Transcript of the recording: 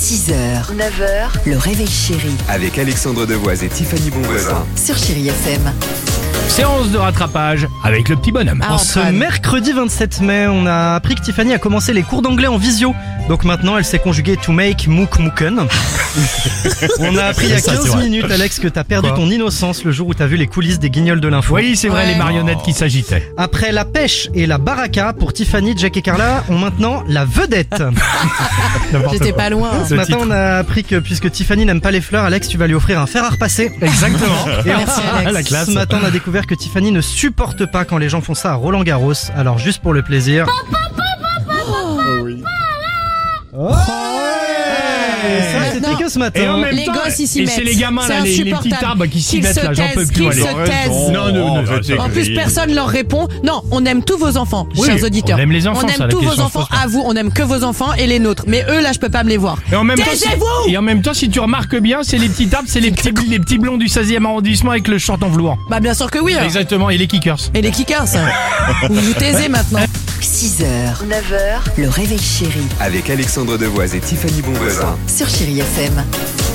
6h, 9h, le réveil chéri Avec Alexandre Devoise et Tiffany Bonvoisin. sur Chéri FM. Séance de rattrapage avec le petit bonhomme. En ce mercredi 27 mai, on a appris que Tiffany a commencé les cours d'anglais en visio. Donc maintenant, elle sait conjuguer to make, mook, mooken. On a appris il y a 15 minutes, Alex, que t'as perdu ton innocence le jour où t'as vu les coulisses des Guignols de l'info. Oui, c'est vrai, les marionnettes qui s'agitaient. Après la pêche et la baraka, pour Tiffany, Jack et Carla ont maintenant la vedette. J'étais pas loin. Ce matin, on a appris que puisque Tiffany n'aime pas les fleurs, Alex, tu vas lui offrir un fer à repasser. Exactement. Et Merci, Alex. La classe. ce matin, on a découvert que Tiffany ne supporte pas quand les gens font ça à Roland Garros. Alors juste pour le plaisir. Ça, c'était que ce matin. Et en même Les temps, gosses, ils s'y et mettent. c'est les gamins C'est là, les petits insupportable. arbres qui s'y Qu'ils mettent se là, j'en peux taisent, plus. qu'ils Allez. se taisent. Non, En plus, personne leur répond. Non, on aime tous vos enfants, Oui, chers auditeurs. on aime les enfants, On ça, aime la tous vos question se enfants. pose pas. À vous, on aime que vos enfants et les nôtres. Mais eux, là, je peux pas me les voir. Et en même temps, Taisez-vous et en même temps, si tu remarques bien, c'est les petits arbres, c'est les petits blonds du 16e arrondissement avec le short en velours. Bah, bien sûr que oui. alors. Exactement, et les kickers. Et les kickers, ça. Vous vous taisez maintenant. 6h, 9h, le réveil chéri Avec Alexandre Devoise et Tiffany Bonvoisin. sur Chéri FM.